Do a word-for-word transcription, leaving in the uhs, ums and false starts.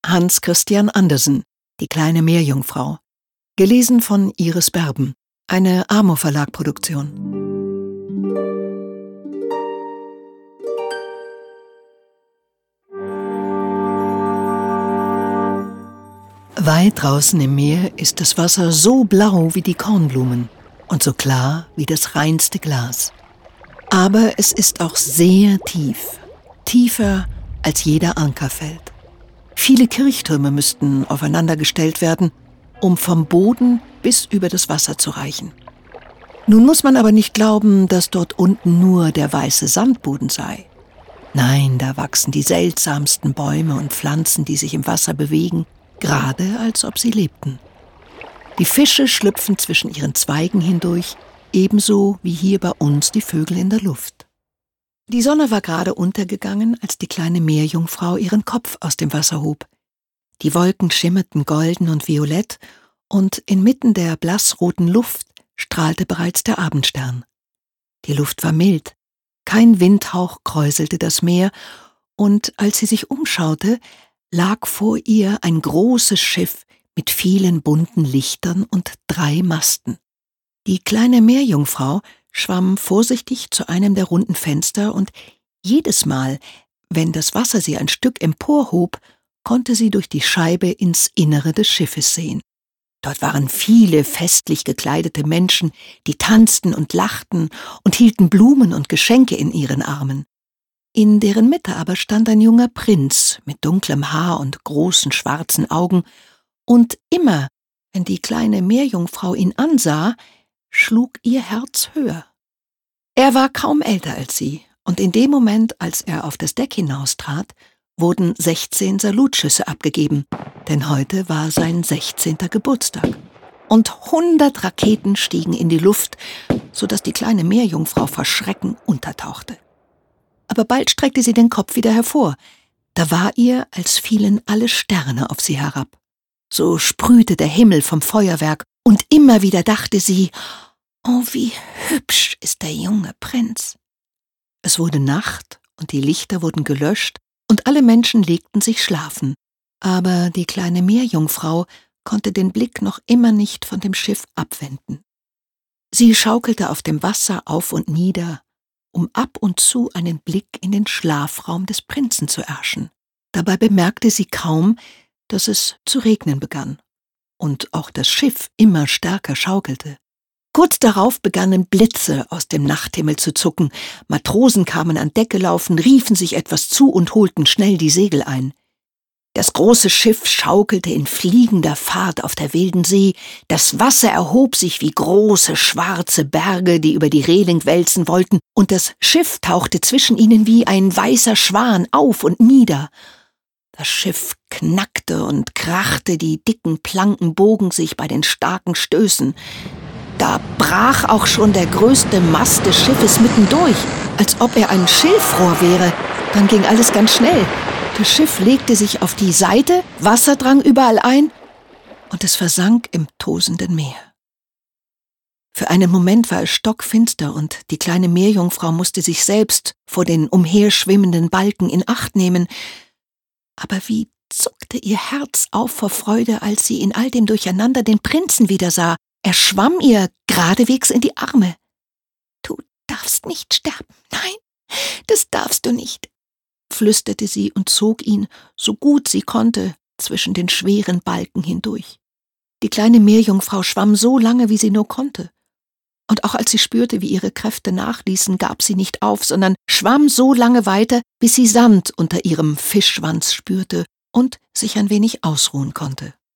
Hans Christian Andersen, Die kleine Meerjungfrau. Gelesen von Iris Berben. Eine Amo-Verlag-Produktion. Weit draußen im Meer ist das Wasser so blau wie die Kornblumen und so klar wie das reinste Glas. Aber es ist auch sehr tief, tiefer als jeder Ankerfeld. Viele Kirchtürme müssten aufeinandergestellt werden, um vom Boden bis über das Wasser zu reichen. Nun muss man aber nicht glauben, dass dort unten nur der weiße Sandboden sei. Nein, da wachsen die seltsamsten Bäume und Pflanzen, die sich im Wasser bewegen, gerade als ob sie lebten. Die Fische schlüpfen zwischen ihren Zweigen hindurch, ebenso wie hier bei uns die Vögel in der Luft. Die Sonne war gerade untergegangen, als die kleine Meerjungfrau ihren Kopf aus dem Wasser hob. Die Wolken schimmerten golden und violett, und inmitten der blassroten Luft strahlte bereits der Abendstern. Die Luft war mild, kein Windhauch kräuselte das Meer, und als sie sich umschaute, lag vor ihr ein großes Schiff mit vielen bunten Lichtern und drei Masten. Die kleine Meerjungfrau schwamm vorsichtig zu einem der runden Fenster, und jedes Mal, wenn das Wasser sie ein Stück emporhob, konnte sie durch die Scheibe ins Innere des Schiffes sehen. Dort waren viele festlich gekleidete Menschen, die tanzten und lachten und hielten Blumen und Geschenke in ihren Armen. In deren Mitte aber stand ein junger Prinz mit dunklem Haar und großen schwarzen Augen, und immer, wenn die kleine Meerjungfrau ihn ansah, schlug ihr Herz höher. Er war kaum älter als sie, und in dem Moment, als er auf das Deck hinaustrat, wurden sechzehn Salutschüsse abgegeben, denn heute war sein sechzehnter Geburtstag. Und hundert Raketen stiegen in die Luft, sodass die kleine Meerjungfrau vor Schrecken untertauchte. Aber bald streckte sie den Kopf wieder hervor. Da war ihr, als fielen alle Sterne auf sie herab. So sprühte der Himmel vom Feuerwerk, und immer wieder dachte sie, oh, wie hübsch ist der junge Prinz. Es wurde Nacht, und die Lichter wurden gelöscht, und alle Menschen legten sich schlafen. Aber die kleine Meerjungfrau konnte den Blick noch immer nicht von dem Schiff abwenden. Sie schaukelte auf dem Wasser auf und nieder, um ab und zu einen Blick in den Schlafraum des Prinzen zu erschen. Dabei bemerkte sie kaum, dass es zu regnen begann und auch das Schiff immer stärker schaukelte. Kurz darauf begannen Blitze aus dem Nachthimmel zu zucken, Matrosen kamen an Deck gelaufen, riefen sich etwas zu und holten schnell die Segel ein. Das große Schiff schaukelte in fliegender Fahrt auf der wilden See, das Wasser erhob sich wie große schwarze Berge, die über die Reling wälzen wollten, und das Schiff tauchte zwischen ihnen wie ein weißer Schwan auf und nieder. Das Schiff knackte und krachte, die dicken Planken bogen sich bei den starken Stößen. Da brach auch schon der größte Mast des Schiffes mittendurch, als ob er ein Schilfrohr wäre. Dann ging alles ganz schnell. Das Schiff legte sich auf die Seite, Wasser drang überall ein, und es versank im tosenden Meer. Für einen Moment war es stockfinster, und die kleine Meerjungfrau musste sich selbst vor den umherschwimmenden Balken in Acht nehmen. Aber wie zuckte ihr Herz auf vor Freude, als sie in all dem Durcheinander den Prinzen wieder sah. Er schwamm ihr geradewegs in die Arme. »Du darfst nicht sterben, nein, das darfst du nicht«, flüsterte sie und zog ihn, so gut sie konnte, zwischen den schweren Balken hindurch. Die kleine Meerjungfrau schwamm so lange, wie sie nur konnte. Und auch als sie spürte, wie ihre Kräfte nachließen, gab sie nicht auf, sondern schwamm so lange weiter, bis sie Sand unter ihrem Fischschwanz spürte und sich ein wenig ausruhen konnte.